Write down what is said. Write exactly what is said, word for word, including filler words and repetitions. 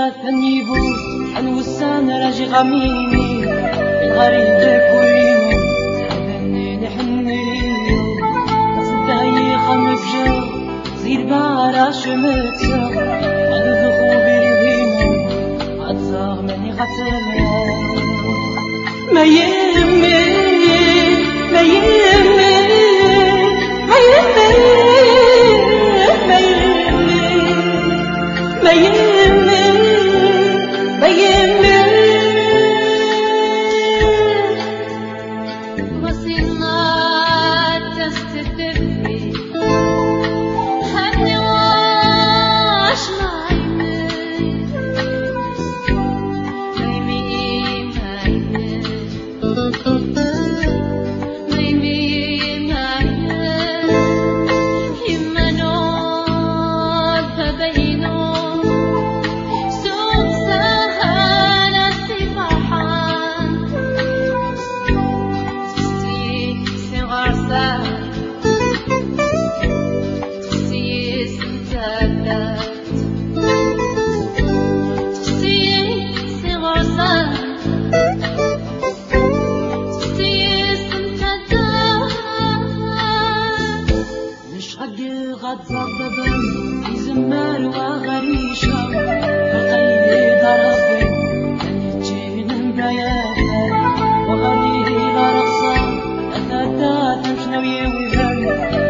ثاني بوس حنوسان راجي غميني الغريب كلينو ثاني نحنيو تصدقي خمك جو زير بارا شمتسا أذخو بيهينو أتصاغ مني غتمو ما يهمي ما يهمي ما يهمي ما يهمي ما يهمي ما يهمي وصلنا تستدفي حبني واش معيني ميمي معيني ميمي معيني يما نور تبينو سوق سهل السفاحان تخسي سغرسة تخسي سنتادات تخسي سغرسة تخسي سنتادات مش حق غضب ببن يزمر وغريشة القيد ضربي تنجين براياتا وغني رقصة أثاثات مش ناوي ويهن